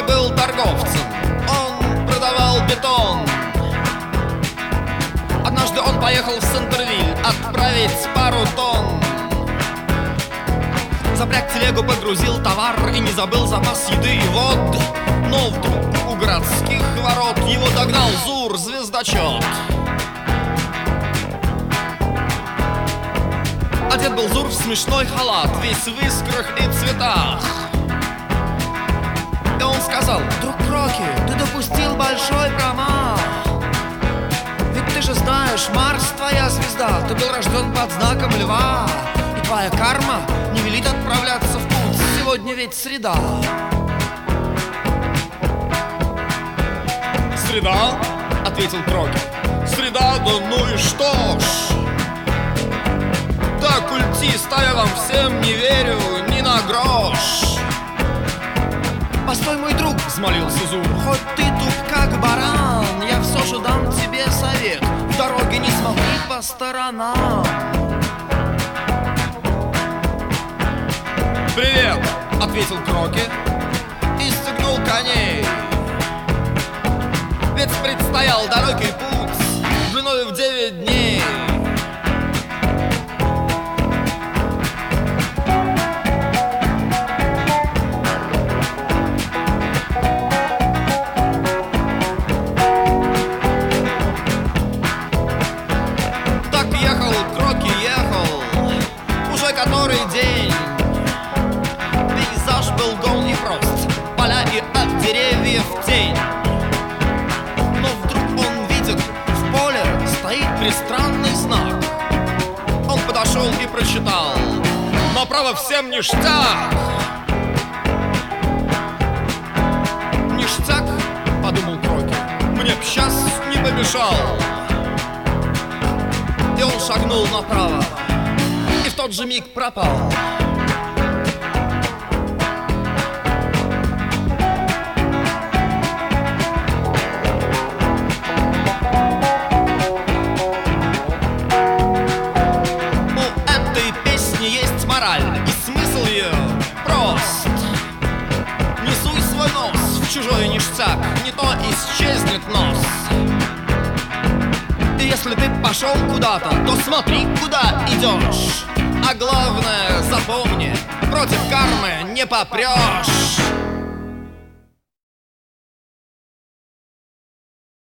был торговцем, он продавал бетон. Однажды он поехал в Сентервиль отправить пару тонн. Запряг телегу, погрузил товар и не забыл запас еды и вод. Но вдруг у городских ворот его догнал Зур, звездочет. Одет был Зур в смешной халат, весь в искрах и цветах. И он сказал: «Друг Крокки, ты допустил большой промах. Ведь ты же знаешь, Марс твоя звезда, ты был рожден под знаком льва, и твоя карма не велит отправляться в путь, сегодня ведь среда». «Среда?» — ответил Крокки. «Среда, да ну и что ж? Да, культист, а я вам всем не верю ни на грош». «Постой, мой друг», — взмолился Зур, «хоть ты туп как баран, я все же дам тебе совет: в дороге не смотри по сторонам». «Привет», — ответил Крокки и стегнул коней. Ведь предстоял далекий путь длиною в 9 дней. Так ехал Крокки, ехал уже который день. Пейзаж был гол и прост, поля и от деревьев тень. Странный знак. Он подошел и прочитал: «Направо всем ништяк». «Ништяк?» — подумал Крокки, «мне б сейчас не помешал». И он шагнул направо, и в тот же миг пропал. И смысл ее прост: не суй свой нос в чужой ништяк, не то исчезнет нос. И если ты пошел куда-то, то смотри, куда идешь. А главное, запомни, против кармы не попрешь.